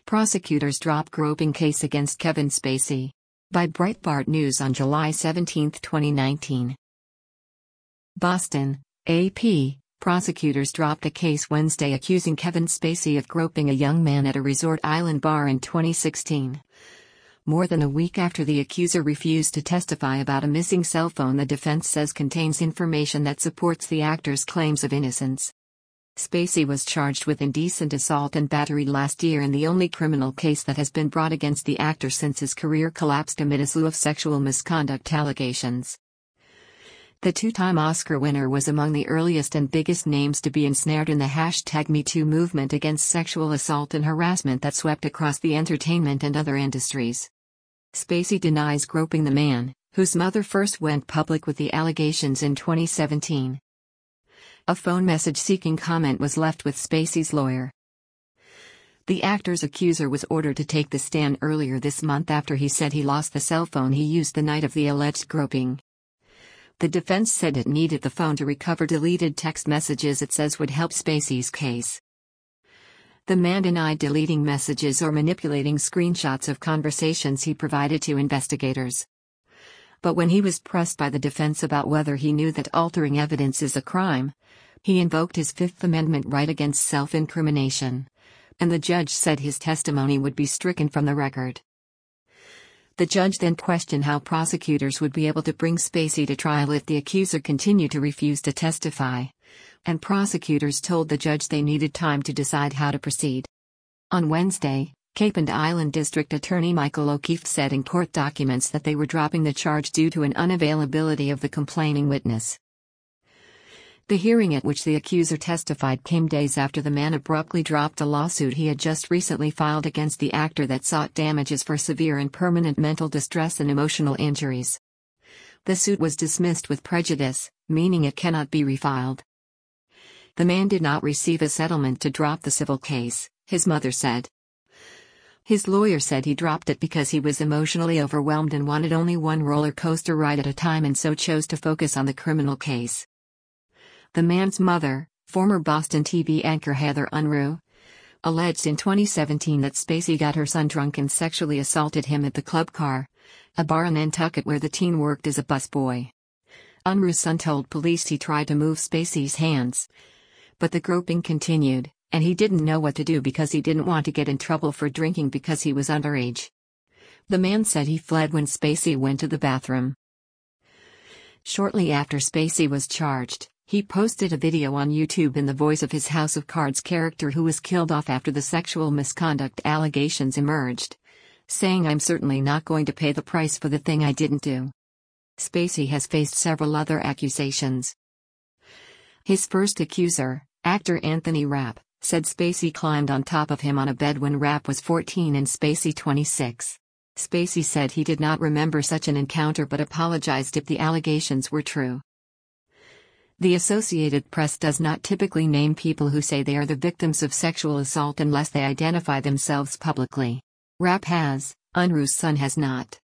Prosecutors drop groping case against Kevin Spacey. By Breitbart News on July 17, 2019. Boston, AP. Prosecutors dropped a case Wednesday accusing Kevin Spacey of groping a young man at a resort island bar in 2016. More than a week after the accuser refused to testify about a missing cell phone the defense says contains information that supports the actor's claims of innocence. Spacey was charged with indecent assault and battery last year in the only criminal case that has been brought against the actor since his career collapsed amid a slew of sexual misconduct allegations. The two-time Oscar winner was among the earliest and biggest names to be ensnared in the #MeToo movement against sexual assault and harassment that swept across the entertainment and other industries. Spacey denies groping the man, whose mother first went public with the allegations in 2017. A phone message seeking comment was left with Spacey's lawyer. The actor's accuser was ordered to take the stand earlier this month after he said he lost the cell phone he used the night of the alleged groping. The defense said it needed the phone to recover deleted text messages it says would help Spacey's case. The man denied deleting messages or manipulating screenshots of conversations he provided to investigators. But when he was pressed by the defense about whether he knew that altering evidence is a crime, he invoked his Fifth Amendment right against self-incrimination, and the judge said his testimony would be stricken from the record. The judge then questioned how prosecutors would be able to bring Spacey to trial if the accuser continued to refuse to testify, and prosecutors told the judge they needed time to decide how to proceed. On Wednesday, Cape and Island District Attorney Michael O'Keefe said in court documents that they were dropping the charge due to an unavailability of the complaining witness. The hearing at which the accuser testified came days after the man abruptly dropped a lawsuit he had just recently filed against the actor that sought damages for severe and permanent mental distress and emotional injuries. The suit was dismissed with prejudice, meaning it cannot be refiled. The man did not receive a settlement to drop the civil case, his mother said. His lawyer said he dropped it because he was emotionally overwhelmed and wanted only one roller coaster ride at a time and so chose to focus on the criminal case. The man's mother, former Boston TV anchor Heather Unruh, alleged in 2017 that Spacey got her son drunk and sexually assaulted him at the Club Car, a bar in Nantucket where the teen worked as a busboy. Unruh's son told police he tried to move Spacey's hands, but the groping continued, and he didn't know what to do because he didn't want to get in trouble for drinking because he was underage. The man said he fled when Spacey went to the bathroom. Shortly after Spacey was charged, he posted a video on YouTube in the voice of his House of Cards character who was killed off after the sexual misconduct allegations emerged, saying, "I'm certainly not going to pay the price for the thing I didn't do." Spacey has faced several other accusations. His first accuser, actor Anthony Rapp, said Spacey climbed on top of him on a bed when Rapp was 14 and Spacey 26. Spacey said he did not remember such an encounter but apologized if the allegations were true. The Associated Press does not typically name people who say they are the victims of sexual assault unless they identify themselves publicly. Rapp has, Unruh's son has not.